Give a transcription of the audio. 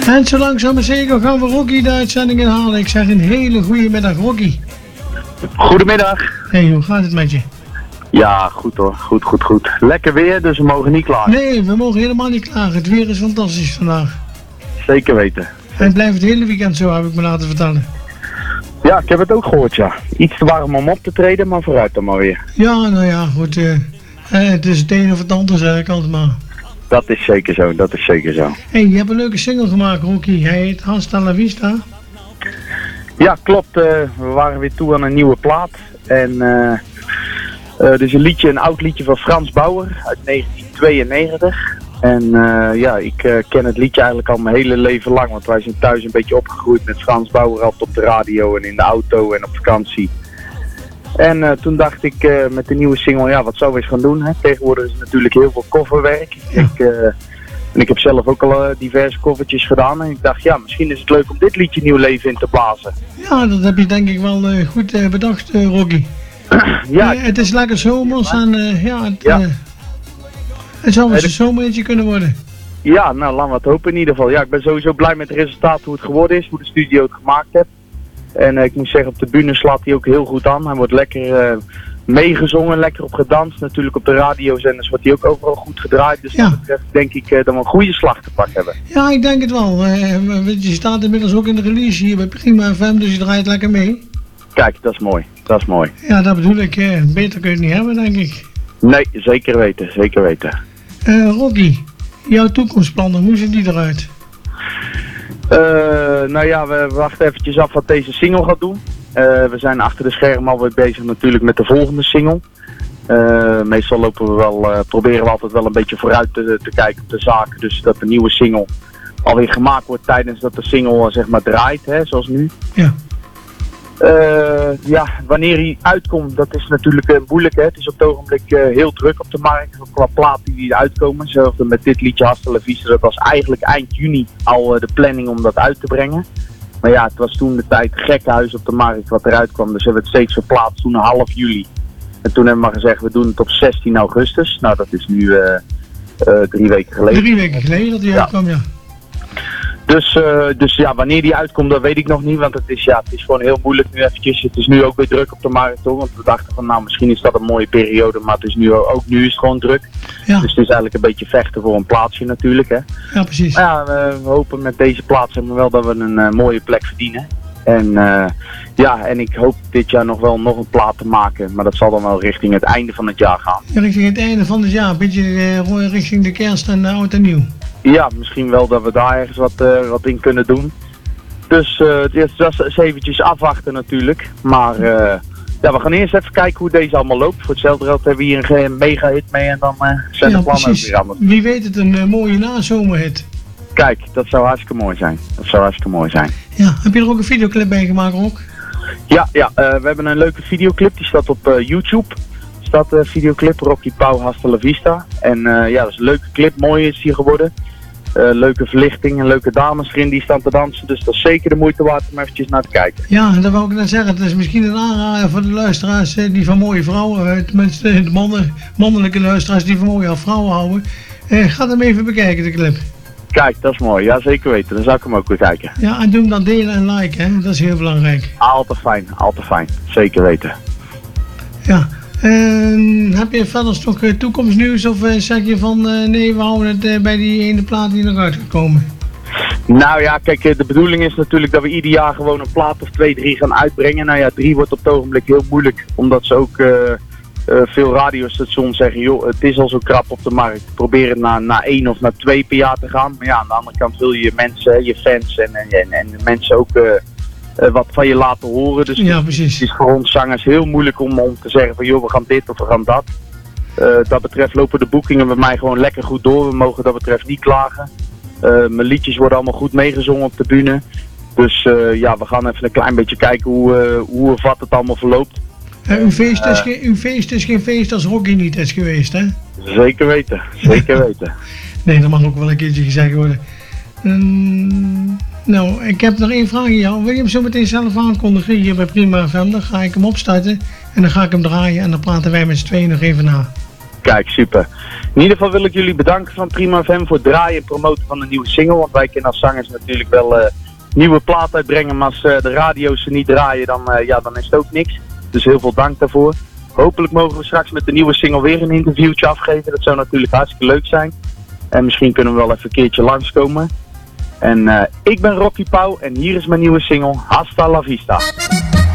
En zo langzaam maar zeker gaan we Rocky de uitzending inhalen. Ik zeg een hele goede middag, Rocky. Goedemiddag. Hey, hoe gaat het met je? Ja, goed hoor. Goed. Lekker weer, dus we mogen niet klagen. Nee, we mogen helemaal niet klagen. Het weer is fantastisch vandaag. Zeker weten. En het blijft het hele weekend zo, heb ik me laten vertellen. Ja, ik heb het ook gehoord, ja. Iets te warm om op te treden, maar vooruit dan maar weer. Ja, nou ja, goed. Het is het een of het ander, zeg ik altijd maar. Dat is zeker zo. Hey, je hebt een leuke single gemaakt, Rocky. Hij heet Hasta la Vista. Ja, klopt. We waren weer toe aan een nieuwe plaat. En dus een oud liedje van Frans Bauer uit 1992. En ja, ik ken het liedje eigenlijk al mijn hele leven lang. Want wij zijn thuis een beetje opgegroeid met Frans Bauer, altijd op de radio en in de auto en op vakantie. En toen dacht ik met de nieuwe single, ja, wat zou we eens gaan doen? Hè? Tegenwoordig is natuurlijk heel veel coverwerk. Ja. En ik heb zelf ook al diverse covertjes gedaan. En ik dacht, ja, misschien is het leuk om dit liedje nieuw leven in te blazen. Ja, dat heb je denk ik wel goed bedacht, Rocky. Ja, het is lekker zomers en het zou wel een zomerhitje kunnen worden. ja, nou, laten we het hopen in ieder geval. Ja, ik ben sowieso blij met het resultaat, hoe het geworden is, hoe de studio het gemaakt heeft. En ik moet zeggen, op de bühne slaat hij ook heel goed aan. Hij wordt lekker meegezongen, lekker op gedanst. Natuurlijk op de radiozenders wordt hij ook overal goed gedraaid. Dus Ja. wat betreft denk ik dat we een goede slag te pakken hebben. Ja, ik denk het wel. Je staat inmiddels ook in de release hier bij Prima FM, dus je draait lekker mee. Kijk, dat is mooi. Ja, dat bedoel ik. Beter kun je het niet hebben, denk ik. Nee, zeker weten. Rocky, jouw toekomstplannen, hoe zien die eruit? Nou ja, we wachten eventjes af wat deze single gaat doen. We zijn achter de schermen alweer bezig natuurlijk met de volgende single. Meestal proberen we altijd wel een beetje vooruit te kijken op de zaken. Dus dat de nieuwe single alweer gemaakt wordt tijdens dat de single zeg maar draait, hè, zoals nu. Ja. Ja, wanneer hij uitkomt, dat is natuurlijk moeilijk. Hè. Het is op het ogenblik heel druk op de markt qua platen die uitkomen. Zelfs met dit liedje Hasta la Vista, dat was eigenlijk eind juni al de planning om dat uit te brengen. Maar ja, het was toen de tijd gekkenhuis op de markt wat eruit kwam. Dus hebben we het steeds verplaatst toen half juli. En toen hebben we maar gezegd, we doen het op 16 augustus. Nou, dat is nu 3 weken geleden. 3 weken geleden dat die uitkwam, ja. Dus ja, wanneer die uitkomt, dat weet ik nog niet. Want het is gewoon heel moeilijk nu eventjes. Het is nu ook weer druk op de markt, hoor. Want we dachten van, nou, misschien is dat een mooie periode. Maar het is nu is het gewoon druk. Ja. Dus het is eigenlijk een beetje vechten voor een plaatsje natuurlijk, hè. Ja, precies. Maar ja, we hopen met deze plaats wel dat we een mooie plek verdienen. En en ik hoop dit jaar nog een plaat te maken. Maar dat zal dan wel richting het einde van het jaar gaan. Ja, richting het einde van het jaar, een beetje richting de kerst en oud en nieuw. Ja, misschien wel dat we daar ergens wat in kunnen doen. Dus het is eens eventjes afwachten natuurlijk. Maar we gaan eerst even kijken hoe deze allemaal loopt. Voor hetzelfde geld hebben we hier een mega hit mee en dan zijn de plannen ook weer anders. Wie weet het, een mooie nazomerhit. Kijk, dat zou hartstikke mooi zijn. Ja, heb je er ook een videoclip bij gemaakt, ook? Ja, we hebben een leuke videoclip, die staat op YouTube. Staat de videoclip Rocky Pau Hasta la Vista. En dat is een leuke clip, mooi is die geworden. Leuke verlichting en leuke dames erin die staan te dansen. Dus dat is zeker de moeite waard om eventjes naar te kijken. Ja, dat wou ik net zeggen. Het is misschien een aanrader voor de luisteraars die van mooie vrouwen, tenminste de mannelijke luisteraars die van mooie vrouwen houden. Ga hem even bekijken, de clip. Kijk, dat is mooi. Ja, zeker weten. Dan zou ik hem ook weer kijken. Ja, en doe hem dan delen en liken, hè. Dat is heel belangrijk. Altijd fijn. Zeker weten. Ja. Heb je verder nog toekomstnieuws of zeg je van nee, we houden het bij die ene plaat die nog uit gaat komen? Nou ja, kijk, de bedoeling is natuurlijk dat we ieder jaar gewoon een plaat of 2, 3 gaan uitbrengen. Nou ja, 3 wordt op het ogenblik heel moeilijk, omdat ze ook veel radiostations zeggen, joh, het is al zo krap op de markt. Probeer het naar 1 of naar 2 per jaar te gaan. Maar ja, aan de andere kant wil je je mensen, je fans en de mensen ook wat van je laten horen. Dus ja, precies. Het is voor ons zangers heel moeilijk om te zeggen van, joh, we gaan dit of we gaan dat. Dat betreft lopen de boekingen bij mij gewoon lekker goed door. We mogen dat betreft niet klagen. Mijn liedjes worden allemaal goed meegezongen op de bühne. Dus we gaan even een klein beetje kijken hoe of wat het allemaal verloopt. Uw feest is geen feest als Rocky niet is geweest, hè? Zeker weten. Nee, dat mag ook wel een keertje gezegd worden. Nou, ik heb nog 1 vraag aan jou. Wil je hem zo meteen zelf aankondigen hier bij Prima FM? Dan ga ik hem opstarten en dan ga ik hem draaien en dan praten wij met z'n tweeën nog even na. Kijk, super. In ieder geval wil ik jullie bedanken van Prima FM voor het draaien en promoten van de nieuwe single. Want wij kunnen als zangers natuurlijk wel nieuwe plaat uitbrengen. Maar als de radio's ze niet draaien, dan is het ook niks. Dus heel veel dank daarvoor. Hopelijk mogen we straks met de nieuwe single weer een interviewtje afgeven. Dat zou natuurlijk hartstikke leuk zijn. En misschien kunnen we wel even een keertje langskomen. En ik ben Rocky Pauw en hier is mijn nieuwe single Hasta la Vista.